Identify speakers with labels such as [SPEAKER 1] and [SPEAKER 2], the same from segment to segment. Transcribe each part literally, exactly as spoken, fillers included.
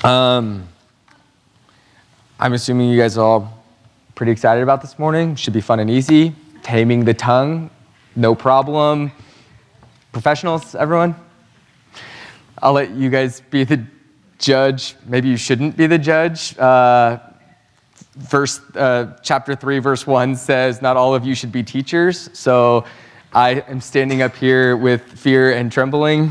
[SPEAKER 1] Um, I'm assuming you guys are all pretty excited about this morning. Should be fun and easy. Taming the tongue, no problem. Professionals, everyone? I'll let you guys be the judge. Maybe you shouldn't be the judge. Uh, verse, uh, chapter three, verse one says, not all of you should be teachers. So I am standing up here with fear and trembling.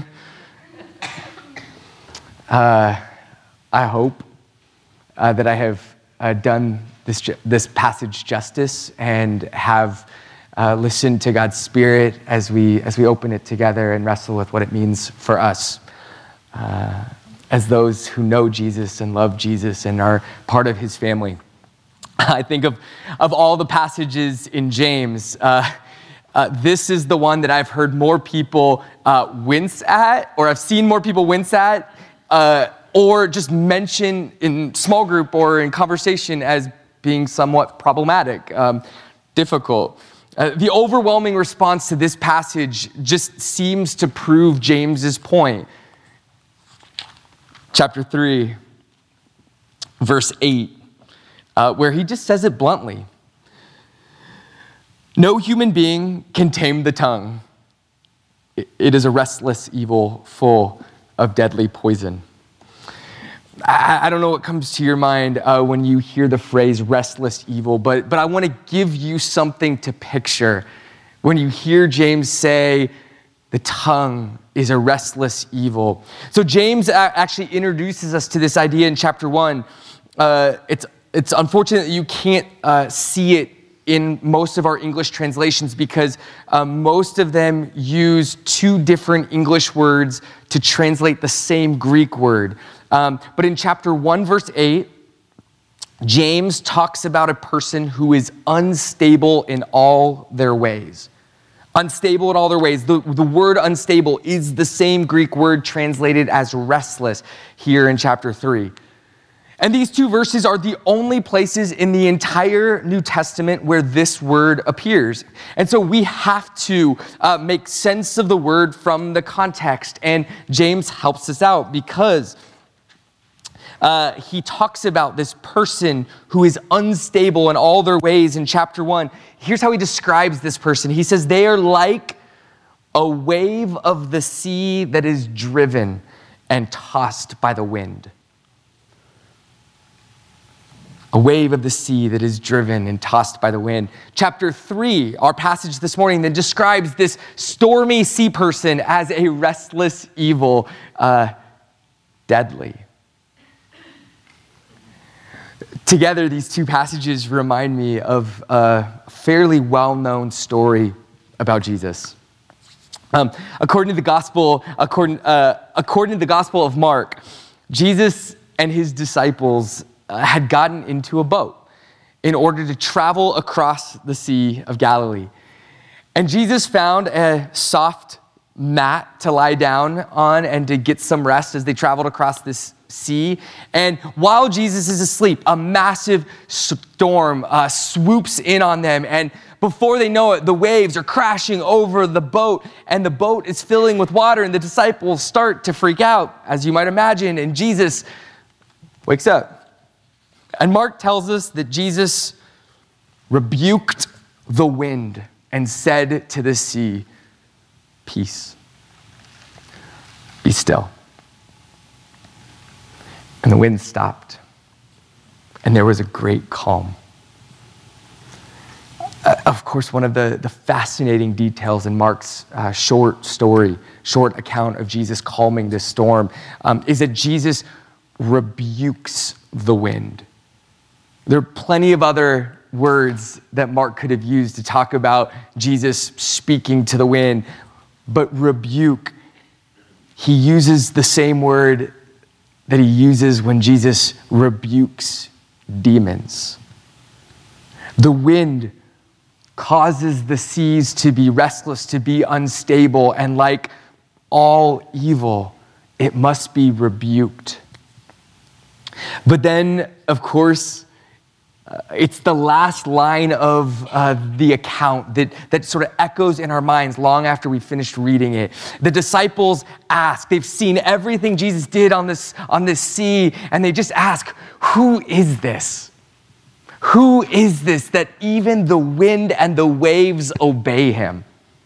[SPEAKER 1] Uh, I hope uh, that I have uh, done this ju- this passage justice and have uh, listened to God's Spirit as we as we open it together and wrestle with what it means for us uh, as those who know Jesus and love Jesus and are part of His family. I think of of all the passages in James. Uh, Uh, this is the one that I've heard more people uh, wince at, or I've seen more people wince at, uh, or just mention in small group or in conversation as being somewhat problematic, um, difficult. Uh, the overwhelming response to this passage just seems to prove James's point. Chapter three, verse eight, uh, where he just says it bluntly. No human being can tame the tongue. It is a restless evil full of deadly poison. I, I don't know what comes to your mind uh, when you hear the phrase restless evil, but, but I want to give you something to picture. When you hear James say, the tongue is a restless evil. So James actually introduces us to this idea in chapter one. Uh, it's, it's unfortunate that you can't uh, see it in most of our English translations because um, most of them use two different English words to translate the same Greek word. Um, but in chapter one, verse eight, James talks about a person who is unstable in all their ways. Unstable in all their ways. The, the word unstable is the same Greek word translated as restless here in chapter three. And these two verses are the only places in the entire New Testament where this word appears. And so we have to uh, make sense of the word from the context. And James helps us out because uh, he talks about this person who is unstable in all their ways in chapter one. Here's how he describes this person. He says, they are like a wave of the sea that is driven and tossed by the wind. A wave of the sea that is driven and tossed by the wind. Chapter three, our passage this morning, then describes this stormy sea person as a restless evil, uh, deadly. Together, these two passages remind me of a fairly well-known story about Jesus. Um, according to the gospel, according, uh, according to the Gospel of Mark, Jesus and his disciples Uh, had gotten into a boat in order to travel across the Sea of Galilee. And Jesus found a soft mat to lie down on and to get some rest as they traveled across this sea. And while Jesus is asleep, a massive storm uh, swoops in on them. And before they know it, the waves are crashing over the boat and the boat is filling with water and the disciples start to freak out, as you might imagine. And Jesus wakes up. And Mark tells us that Jesus rebuked the wind and said to the sea, peace, be still. And the wind stopped, and there was a great calm. Uh, of course, one of the, the fascinating details in Mark's uh, short story, short account of Jesus calming this storm, um, is that Jesus rebukes the wind. There are plenty of other words that Mark could have used to talk about Jesus speaking to the wind, but rebuke, he uses the same word that he uses when Jesus rebukes demons. The wind causes the seas to be restless, to be unstable, and like all evil, it must be rebuked. But then, of course, Uh, it's the last line of uh, the account that, that sort of echoes in our minds long after we finished reading it. The disciples ask, they've seen everything Jesus did on this, on this sea, and they just ask, who is this? Who is this that even the wind and the waves obey him?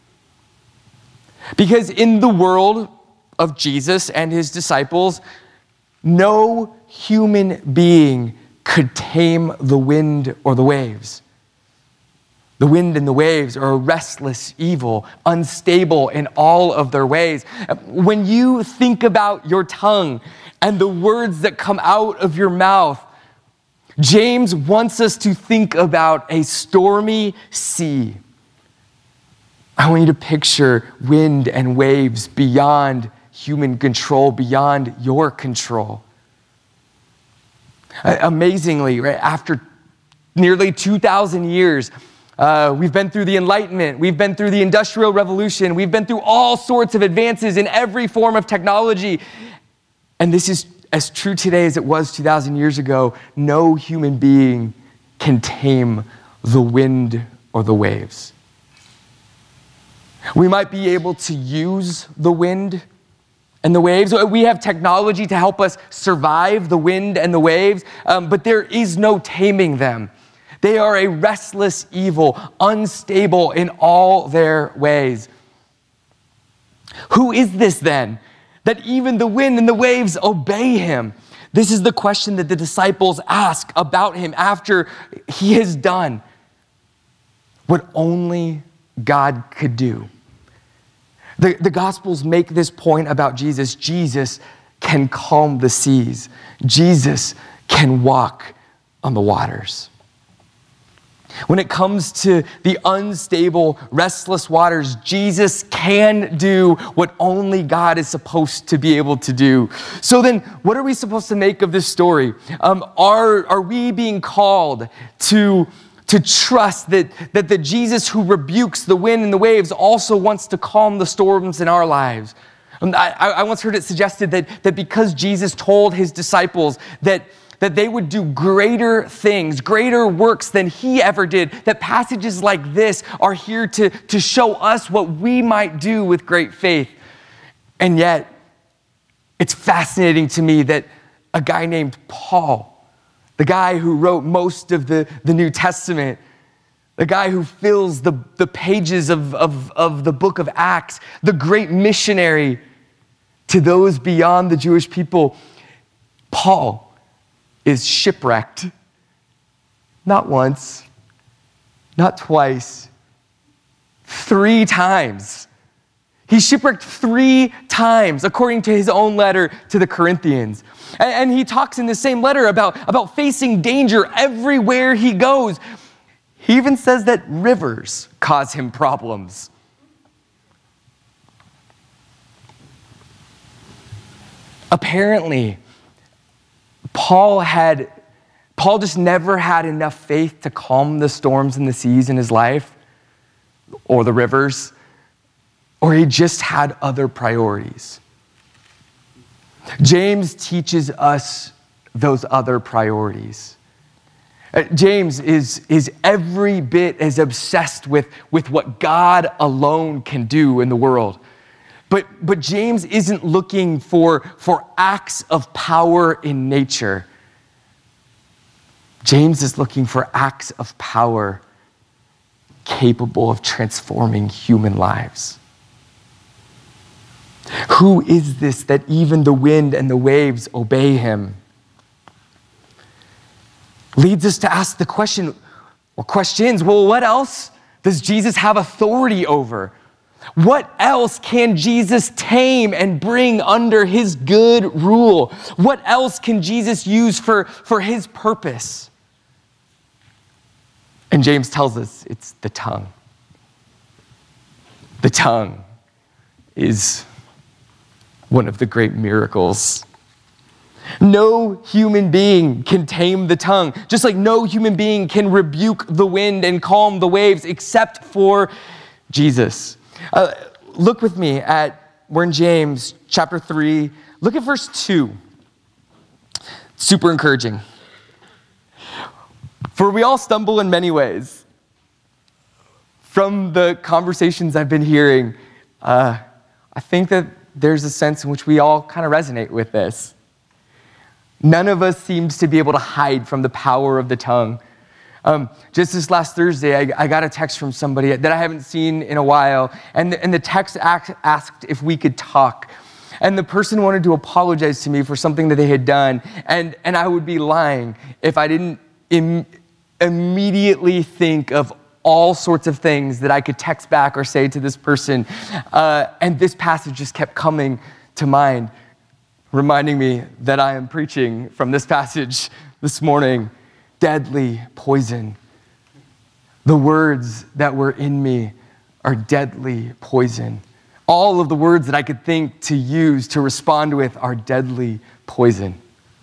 [SPEAKER 1] Because in the world of Jesus and his disciples, no human being could tame the wind or the waves. The wind and the waves are a restless evil, unstable in all of their ways. When you think about your tongue and the words that come out of your mouth, James wants us to think about a stormy sea. I want you to picture wind and waves beyond human control, beyond your control. Amazingly, right, after nearly two thousand years, uh, we've been through the Enlightenment, we've been through the Industrial Revolution, we've been through all sorts of advances in every form of technology. And this is as true today as it was two thousand years ago. No human being can tame the wind or the waves. We might be able to use the wind and the waves. We have technology to help us survive the wind and the waves, um, but there is no taming them. They are a restless evil, unstable in all their ways. Who is this then, that even the wind and the waves obey him? This is the question that the disciples ask about him after he has done what only God could do. The, the Gospels make this point about Jesus. Jesus can calm the seas. Jesus can walk on the waters. When it comes to the unstable, restless waters, Jesus can do what only God is supposed to be able to do. So then, what are we supposed to make of this story? Um, are, are we being called to to trust that, that the Jesus who rebukes the wind and the waves also wants to calm the storms in our lives? And I, I once heard it suggested that, that because Jesus told his disciples that, that they would do greater things, greater works than he ever did, that passages like this are here to, to show us what we might do with great faith. And yet, it's fascinating to me that a guy named Paul, the guy who wrote most of the, the New Testament, the guy who fills the, the pages of, of, of the book of Acts, the great missionary to those beyond the Jewish people, Paul is shipwrecked. Not once, not twice, three times. He's shipwrecked three times, according to his own letter to the Corinthians. And, and he talks in the same letter about, about facing danger everywhere he goes. He even says that rivers cause him problems. Apparently, Paul had, Paul just never had enough faith to calm the storms and the seas in his life, or the rivers, or he just had other priorities. James teaches us those other priorities. Uh, James is, is every bit as obsessed with, with what God alone can do in the world. But, but James isn't looking for, for acts of power in nature. James is looking for acts of power capable of transforming human lives. Who is this that even the wind and the waves obey him? Leads us to ask the question, or questions, well, what else does Jesus have authority over? What else can Jesus tame and bring under his good rule? What else can Jesus use for, for his purpose? And James tells us it's the tongue. The tongue is one of the great miracles. No human being can tame the tongue, just like no human being can rebuke the wind and calm the waves except for Jesus. Uh, look with me at, we're in James chapter three. Look at verse two. Super encouraging. For For we all stumble in many ways. From the conversations I've been hearing, uh, I think that there's a sense in which we all kind of resonate with this. None of us seems to be able to hide from the power of the tongue. Um, just this last Thursday, I, I got a text from somebody that I haven't seen in a while, and the, and the text asked, asked if we could talk. And the person wanted to apologize to me for something that they had done, and, and I would be lying if I didn't im- immediately think of all sorts of things that I could text back or say to this person. Uh, and this passage just kept coming to mind, reminding me that I am preaching from this passage this morning. Deadly poison. The words that were in me are deadly poison. All of the words that I could think to use to respond with are deadly poison.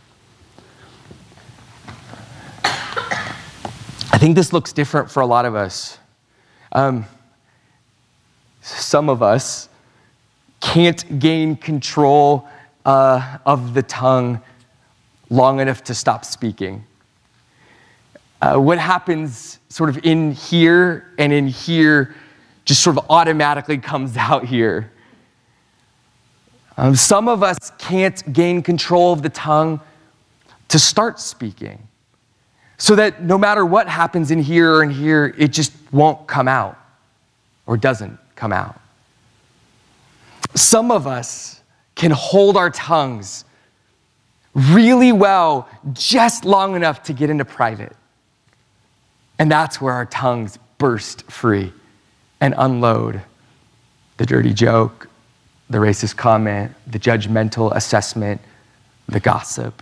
[SPEAKER 1] I think this looks different for a lot of us. Um, some of us can't gain control uh, of the tongue long enough to stop speaking. Uh, what happens sort of in here and in here just sort of automatically comes out here. Um, some of us can't gain control of the tongue to start speaking, so that no matter what happens in here or in here, it just won't come out or doesn't come out. Some of us can hold our tongues really well just long enough to get into private. And that's where our tongues burst free and unload the dirty joke, the racist comment, the judgmental assessment, the gossip.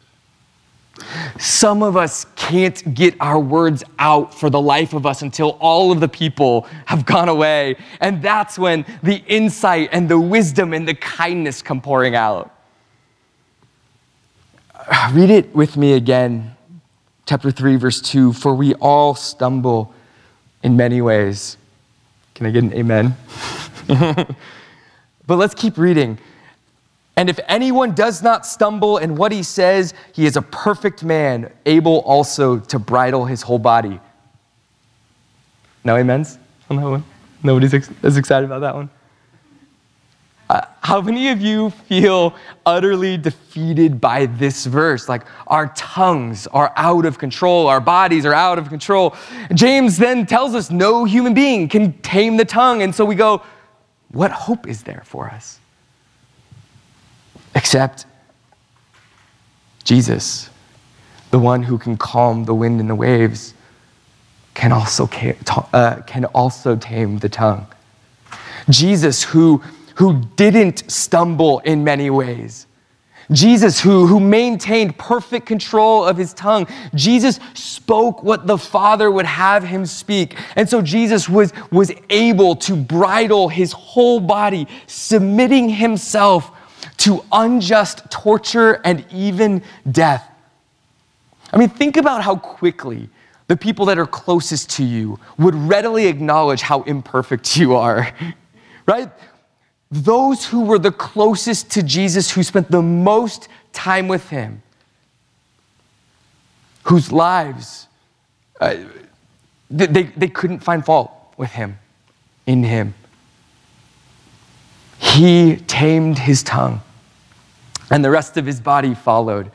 [SPEAKER 1] Some of us can't get our words out for the life of us until all of the people have gone away. And that's when the insight and the wisdom and the kindness come pouring out. Read it with me again. Chapter three, verse two, for we all stumble in many ways. Can I get an amen? But let's keep reading. And if anyone does not stumble in what he says, he is a perfect man, able also to bridle his whole body. No amens on that one? Nobody's ex- as excited about that one? Uh, how many of you feel utterly defeated by this verse? Like our tongues are out of control, our bodies are out of control. James then tells us no human being can tame the tongue. And so we go, what hope is there for us? Except Jesus, the one who can calm the wind and the waves, can also, uh, can also tame the tongue. Jesus, who who didn't stumble in many ways. Jesus, who, who maintained perfect control of his tongue. Jesus spoke what the Father would have him speak. And so Jesus was, was able to bridle his whole body, submitting himself to unjust torture and even death. I mean, think about how quickly the people that are closest to you would readily acknowledge how imperfect you are, right? Those who were the closest to Jesus, who spent the most time with him, whose lives, uh, they, they couldn't find fault with him, in him. He tamed his tongue, and the rest of his body followed.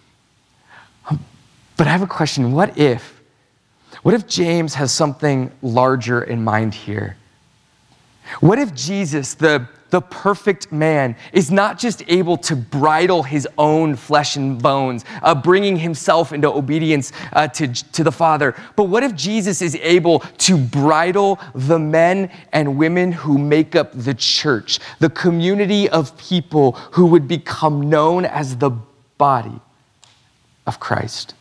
[SPEAKER 1] But I have a question. What if, what if James has something larger in mind here? What if Jesus, the The perfect man, is not just able to bridle his own flesh and bones, uh, bringing himself into obedience uh, to, to the Father, but what if Jesus is able to bridle the men and women who make up the church, the community of people who would become known as the body of Christ?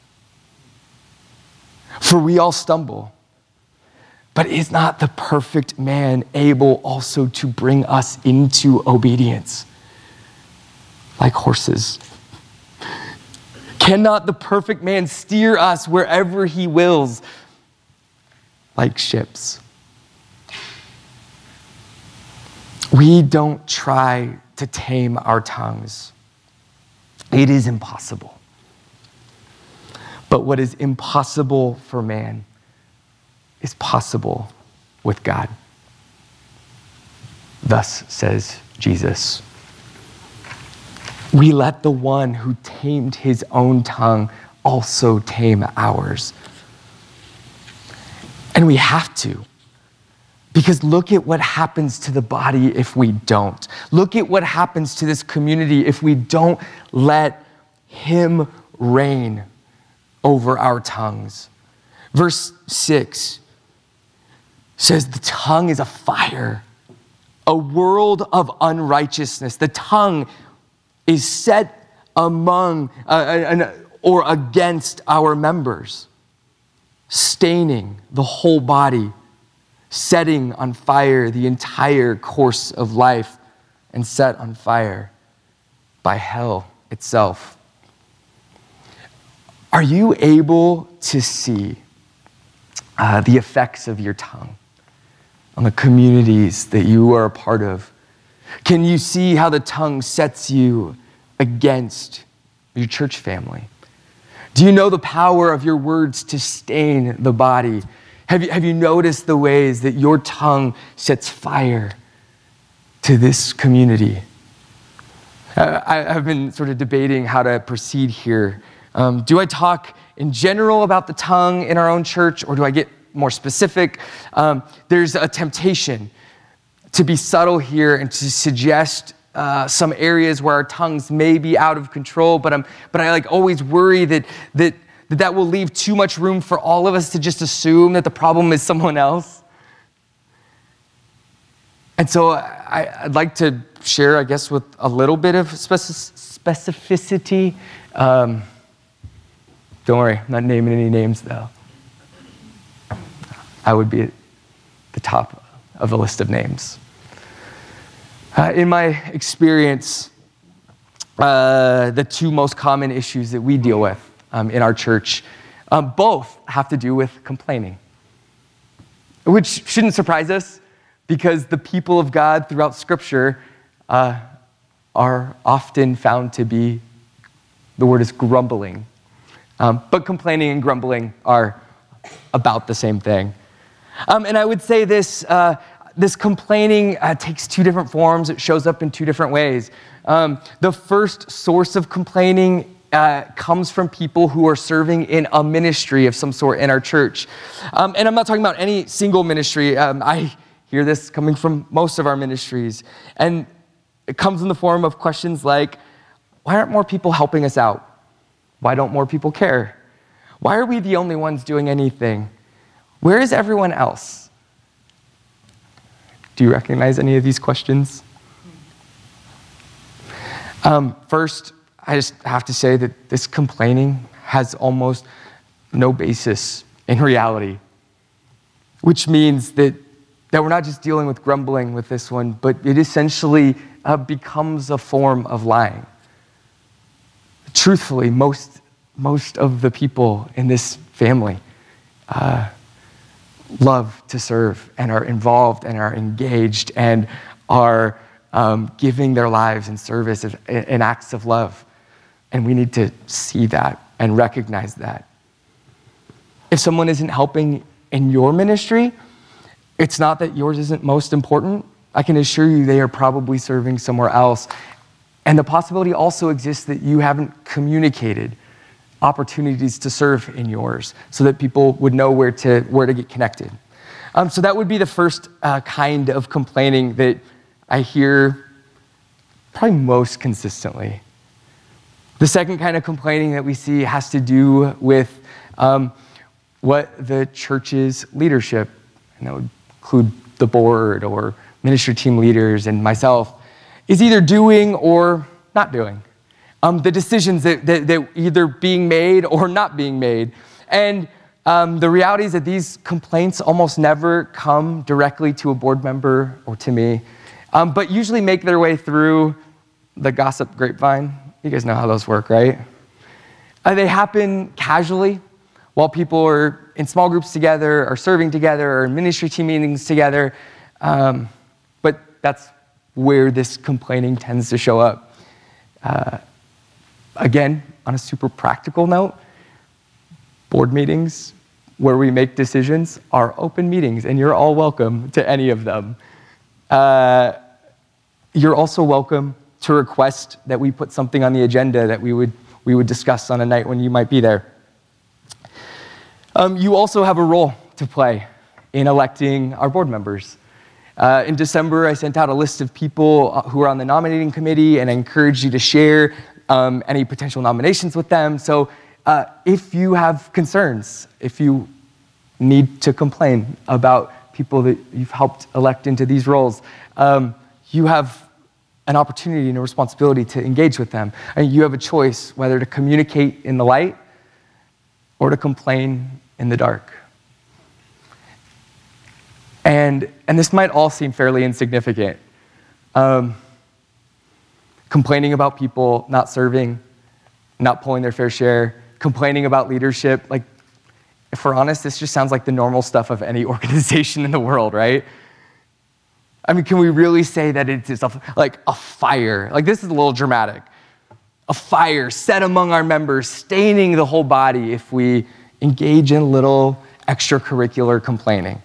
[SPEAKER 1] For we all stumble. But is not the perfect man able also to bring us into obedience like horses? Cannot the perfect man steer us wherever he wills like ships? We don't try to tame our tongues. It is impossible. But what is impossible for man is possible with God. Thus says Jesus. We let the one who tamed his own tongue also tame ours. And we have to. Because look at what happens to the body if we don't. Look at what happens to this community if we don't let him reign over our tongues. Verse six says, the tongue is a fire, a world of unrighteousness. The tongue is set among uh, uh, or against our members, staining the whole body, setting on fire the entire course of life, and set on fire by hell itself. Are you able to see uh, the effects of your tongue on the communities that you are a part of? Can you see how the tongue sets you against your church family? Do you know the power of your words to stain the body? Have you, have you noticed the ways that your tongue sets fire to this community? Uh, I, I've been sort of debating how to proceed here. Um, do I talk in general about the tongue in our own church, or do I get more specific? Um, there's a temptation to be subtle here and to suggest uh, some areas where our tongues may be out of control, but I'm, but I like always worry that that that that will leave too much room for all of us to just assume that the problem is someone else. And so I, I'd like to share, I guess, with a little bit of speci- specificity. Um, don't worry, I'm not naming any names, though. I would be at the top of a list of names. Uh, in my experience, uh, the two most common issues that we deal with um, in our church, um, both have to do with complaining, which shouldn't surprise us because the people of God throughout Scripture uh, are often found to be, the word is grumbling. Um, but complaining and grumbling are about the same thing. Um, and I would say this, uh, this complaining uh, takes two different forms. It shows up in two different ways. Um, the first source of complaining uh, comes from people who are serving in a ministry of some sort in our church. Um, and I'm not talking about any single ministry. Um, I hear this coming from most of our ministries. And it comes in the form of questions like, why aren't more people helping us out? Why don't more people care? Why are we the only ones doing anything? Where is everyone else? Do you recognize any of these questions? Um, first, I just have to say that this complaining has almost no basis in reality, which means that, that we're not just dealing with grumbling with this one, but it essentially uh, becomes a form of lying. Truthfully, most, most of the people in this family uh, love to serve and are involved and are engaged and are um, giving their lives in service of, in acts of love. And we need to see that and recognize that. If someone isn't helping in your ministry, it's not that yours isn't most important. I can assure you they are probably serving somewhere else. And the possibility also exists that you haven't communicated opportunities to serve in yours so that people would know where to where to get connected. Um, so that would be the first uh, kind of complaining that I hear probably most consistently. The second kind of complaining that we see has to do with um, what the church's leadership, and that would include the board or ministry team leaders and myself, is either doing or not doing. Um, the decisions that, that, that either being made or not being made. And um, the reality is that these complaints almost never come directly to a board member or to me, um, but usually make their way through the gossip grapevine. You guys know how those work, right? Uh, they happen casually while people are in small groups together or serving together or in ministry team meetings together. Um, but that's where this complaining tends to show up. Uh, again, on a super practical note, Board meetings where we make decisions are open meetings, and you're all welcome to any of them. Uh, you're also welcome to request that we put something on the agenda that we would we would discuss on a night when you might be there. Um, you also have a role to play in electing our board members. Uh, in December, I sent out a list of people who are on the nominating committee, and I encouraged you to share um, any potential nominations with them. So uh, if you have concerns, if you need to complain about people that you've helped elect into these roles, um, you have an opportunity and a responsibility to engage with them. And you have a choice whether to communicate in the light or to complain in the dark. And, and this might all seem fairly insignificant. Um, complaining about people not serving, not pulling their fair share, complaining about leadership. Like, if we're honest, this just sounds like the normal stuff of any organization in the world, right? I mean, can we really say that it is a, like a fire? Like, this is a little dramatic. A fire set among our members, staining the whole body if we engage in a little extracurricular complaining.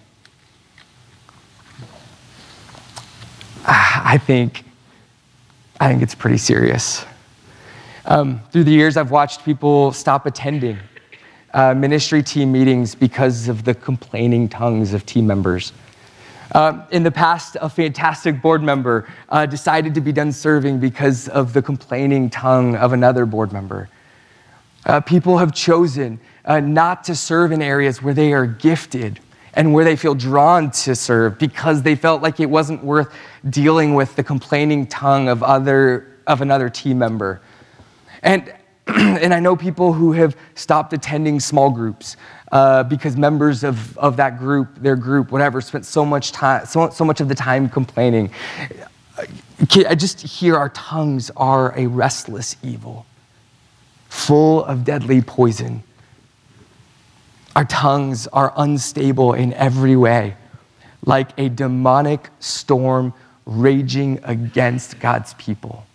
[SPEAKER 1] I think, I think it's pretty serious. Um, through the years, I've watched people stop attending uh, ministry team meetings because of the complaining tongues of team members. Uh, in the past, a fantastic board member uh, decided to be done serving because of the complaining tongue of another board member. Uh, people have chosen uh, not to serve in areas where they are gifted and where they feel drawn to serve because they felt like it wasn't worth dealing with the complaining tongue of other of another team member. And and I know people who have stopped attending small groups uh, because members of, of that group, their group, whatever, spent so much time, so, so much of the time complaining. I just hear our tongues are a restless evil, full of deadly poison. Our tongues are unstable in every way, like a demonic storm raging against God's people.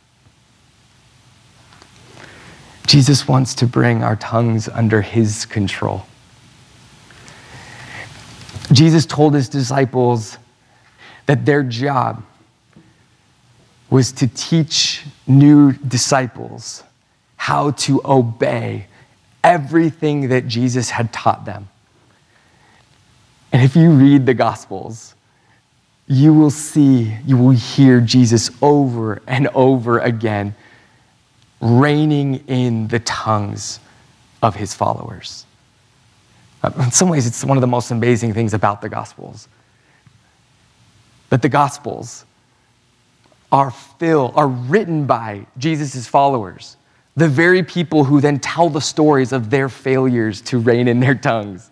[SPEAKER 1] Jesus wants to bring our tongues under his control. Jesus told his disciples that their job was to teach new disciples how to obey everything that Jesus had taught them. And if you read the Gospels, you will see, you will hear Jesus over and over again reining in the tongues of his followers. In some ways, it's one of the most amazing things about the Gospels. That the Gospels are filled, are written by Jesus' followers, the very people who then tell the stories of their failures to rein in their tongues.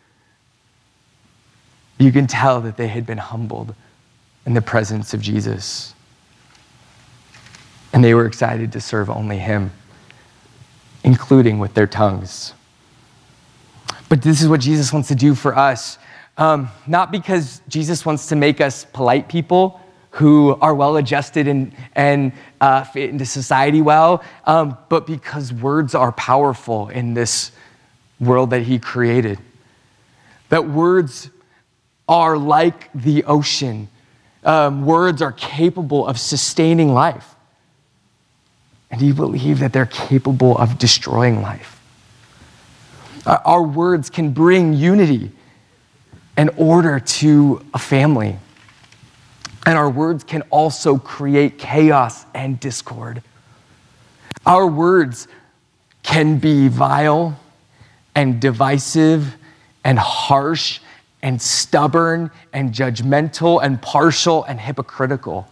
[SPEAKER 1] You can tell that they had been humbled in the presence of Jesus. And they were excited to serve only him, including with their tongues. But this is what Jesus wants to do for us. Um, not because Jesus wants to make us polite people who are well-adjusted and, and uh, fit into society well, um, but because words are powerful in this world that he created. That words are like the ocean. Um, words are capable of sustaining life. And do you believe that they're capable of destroying life? Uh, our words can bring unity and order to a family. And our words can also create chaos and discord. Our words can be vile and divisive and harsh and stubborn and judgmental and partial and hypocritical.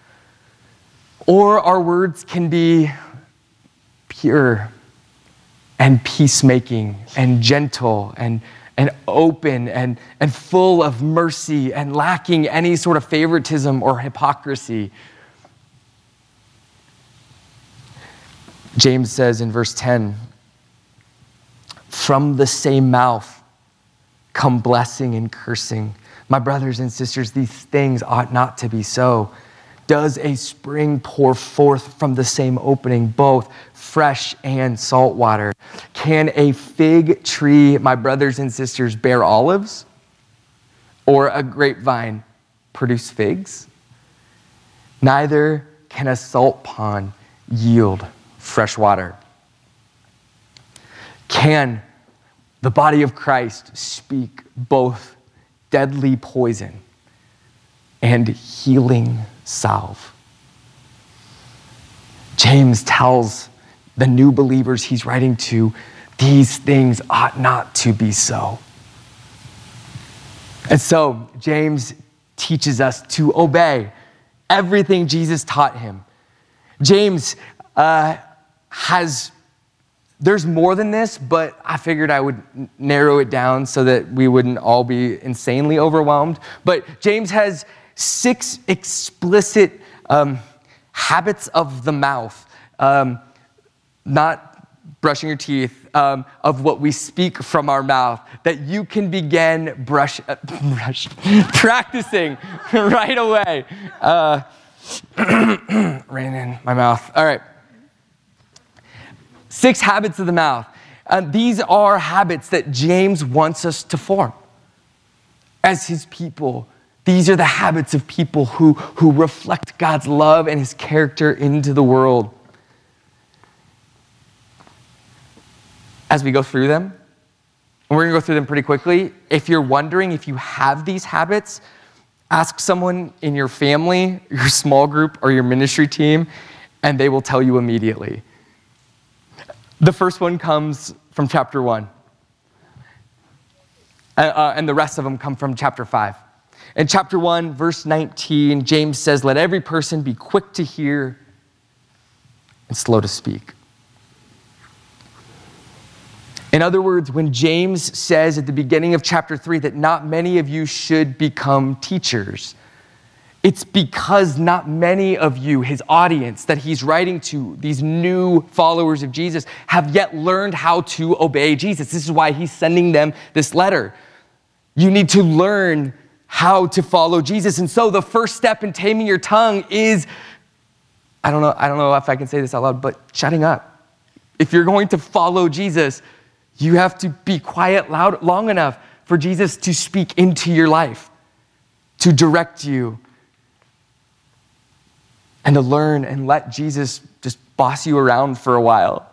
[SPEAKER 1] Or our words can be pure and peacemaking and gentle and, and open and, and full of mercy and lacking any sort of favoritism or hypocrisy. James says in verse ten, from the same mouth come blessing and cursing. My brothers and sisters, these things ought not to be so. Does a spring pour forth from the same opening, both fresh and salt water? can a fig tree, my brothers and sisters, bear olives? Or a grapevine produce figs? Neither can a salt pond yield fresh water. Can the body of Christ speak both deadly poison and healing salve? James tells the new believers he's writing to, these things ought not to be so. And so James teaches us to obey everything Jesus taught him. James uh, has, there's more than this, but I figured I would narrow it down so that we wouldn't all be insanely overwhelmed. But James has six explicit um, habits of the mouth, um, not brushing your teeth, um, of what we speak from our mouth, that you can begin brush, uh, brush practicing right away. Uh, ran in my mouth. All right. Six habits of the mouth. Uh, these are habits that James wants us to form as his people. These are the habits of people who, who reflect God's love and his character into the world. As we go through them, and we're going to go through them pretty quickly. If you're wondering if you have these habits, ask someone in your family, your small group, or your ministry team, and they will tell you immediately. The first one comes from chapter one, uh, and the rest of them come from chapter five. In chapter one, verse nineteen, James says, "Let every person be quick to hear and slow to speak." In other words, when James says at the beginning of chapter three that not many of you should become teachers, it's because not many of you, his audience that he's writing to, these new followers of Jesus, have yet learned how to obey Jesus. This is why he's sending them this letter. You need to learn how to follow Jesus. And so the first step in taming your tongue is, I don't know, I don't know if I can say this out loud, but shutting up. If you're going to follow Jesus, you have to be quiet loud long enough for Jesus to speak into your life, to direct you, and to learn and let Jesus just boss you around for a while.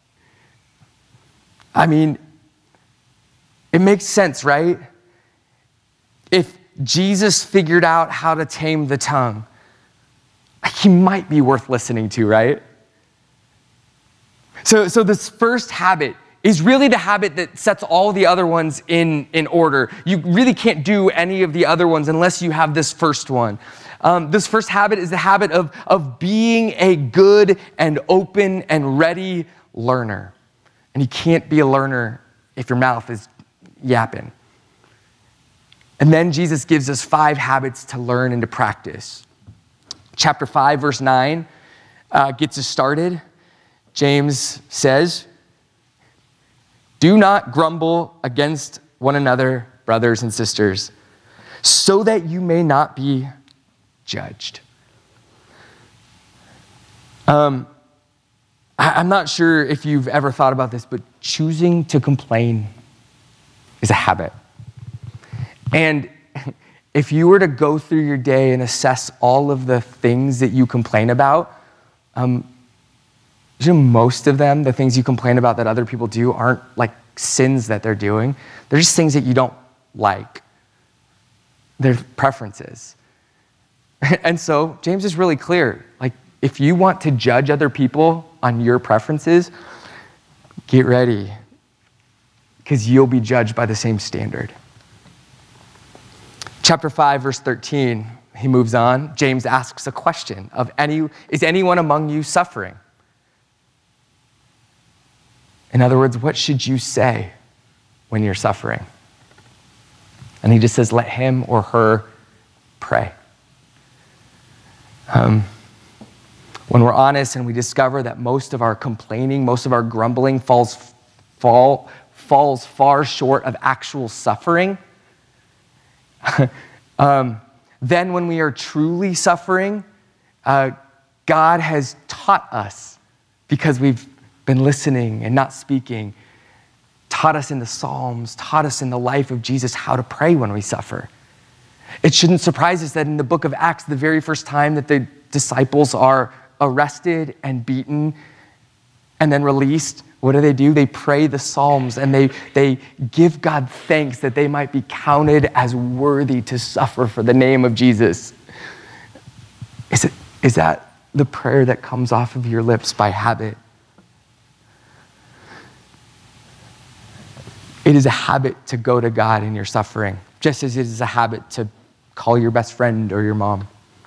[SPEAKER 1] I mean, it makes sense, right? If Jesus figured out how to tame the tongue, he might be worth listening to, right? So, so this first habit is really the habit that sets all the other ones in, in order. You really can't do any of the other ones unless you have this first one. Um, this first habit is the habit of, of being a good and open and ready learner. And you can't be a learner if your mouth is yapping. And then Jesus gives us five habits to learn and to practice. Chapter five, verse nine uh, gets us started. James says, "Do not grumble against one another, brothers and sisters, so that you may not be judged." Um, I, I'm not sure if you've ever thought about this, but choosing to complain is a habit. And if you were to go through your day and assess all of the things that you complain about, um, you know, most of them, the things you complain about that other people do, aren't like sins that they're doing. They're just things that you don't like. They're preferences. And so James is really clear. Like, if you want to judge other people on your preferences, get ready, because you'll be judged by the same standard. Chapter five, verse thirteen, he moves on. James asks a question of any, is anyone among you suffering? In other words, what should you say when you're suffering? And he just says, let him or her pray. Um, when we're honest and we discover that most of our complaining, most of our grumbling falls, fall, falls far short of actual suffering, um, then when we are truly suffering, uh, God has taught us, because we've been listening and not speaking, taught us in the Psalms, taught us in the life of Jesus how to pray when we suffer. It shouldn't surprise us that in the book of Acts, the very first time that the disciples are arrested and beaten and then released, what do they do? They pray the Psalms and they, they give God thanks that they might be counted as worthy to suffer for the name of Jesus. Is it, is that the prayer that comes off of your lips by habit? It is a habit to go to God in your suffering, just as it is a habit to call your best friend or your mom.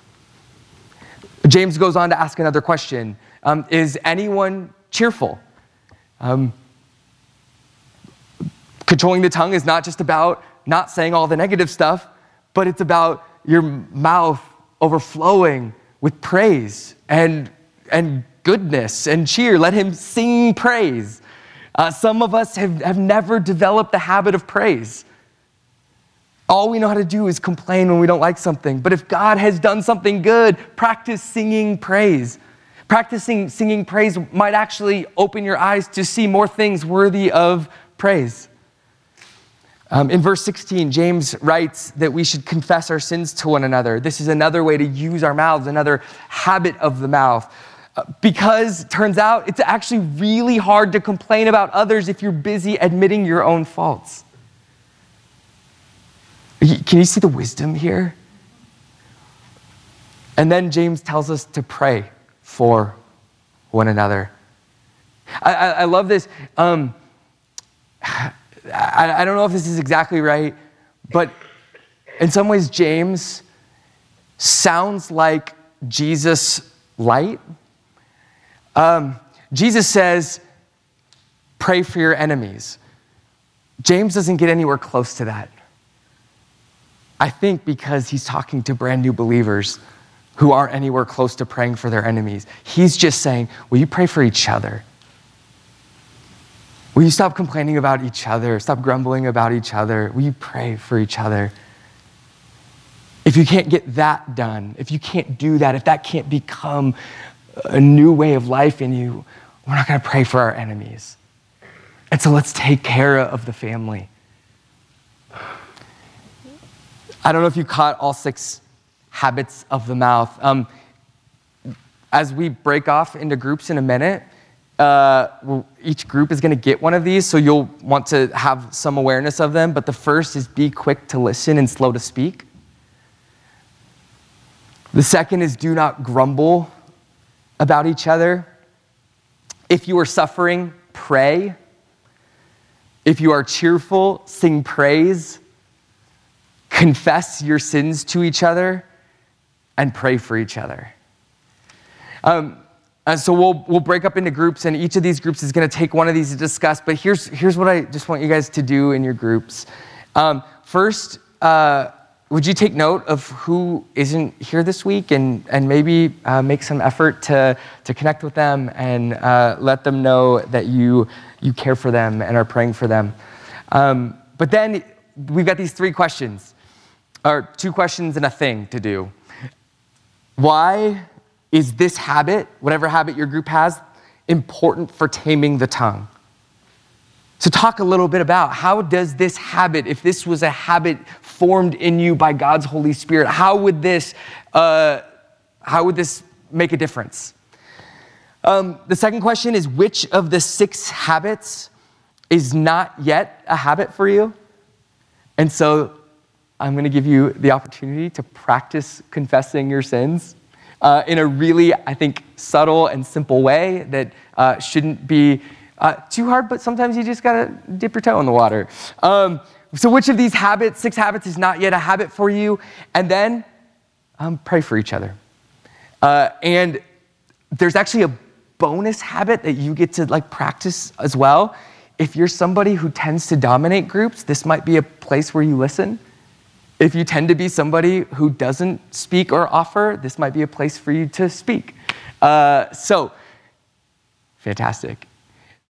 [SPEAKER 1] James goes on to ask another question. Um, is anyone cheerful? Um, controlling the tongue is not just about not saying all the negative stuff, but it's about your mouth overflowing with praise and, and goodness and cheer. Let him sing praise. Uh, some of us have, have never developed the habit of praise. All we know how to do is complain when we don't like something. But if God has done something good, practice singing praise. Practicing singing praise might actually open your eyes to see more things worthy of praise. Um, in verse sixteen, James writes that we should confess our sins to one another. This is another way to use our mouths, another habit of the mouth. Uh, because turns out it's actually really hard to complain about others if you're busy admitting your own faults. Can you see the wisdom here? And then James tells us to pray for one another. I, I, I love this. Um, I, I don't know if this is exactly right, but in some ways, James sounds like Jesus light. Um, Jesus says, pray for your enemies. James doesn't get anywhere close to that. I think because he's talking to brand new believers who aren't anywhere close to praying for their enemies. He's just saying, will you pray for each other? Will you stop complaining about each other? Stop grumbling about each other? Will you pray for each other? If you can't get that done, if you can't do that, if that can't become a new way of life in you, we're not going to pray for our enemies. And so let's take care of the family. I don't know if you caught all six habits of the mouth. Um, as we break off into groups in a minute, uh, each group is going to get one of these, so you'll want to have some awareness of them. But the first is be quick to listen and slow to speak. The second is do not grumble about each other. If you are suffering, pray. If you are cheerful, sing praise. Confess your sins to each other and pray for each other. Um, and so we'll we'll break up into groups, and each of these groups is going to take one of these to discuss. But here's here's what I just want you guys to do in your groups. Um, first, uh, would you take note of who isn't here this week, and and maybe uh, make some effort to to connect with them and uh, let them know that you you care for them and are praying for them. Um, but then we've got these three questions. Or two questions and a thing to do. Why is this habit, whatever habit your group has, important for taming the tongue? So talk a little bit about how does this habit, if this was a habit formed in you by God's Holy Spirit, how would this, uh, how would this make a difference? Um, the second question is, which of the six habits is not yet a habit for you? And so I'm going to give you the opportunity to practice confessing your sins uh, in a really, I think, subtle and simple way that uh, shouldn't be uh, too hard, but sometimes you just got to dip your toe in the water. Um, so which of these habits, six habits, is not yet a habit for you? And then um, pray for each other. Uh, and there's actually a bonus habit that you get to like practice as well. If you're somebody who tends to dominate groups, this might be a place where you listen. If you tend to be somebody who doesn't speak or offer, this might be a place for you to speak. Uh, so, fantastic.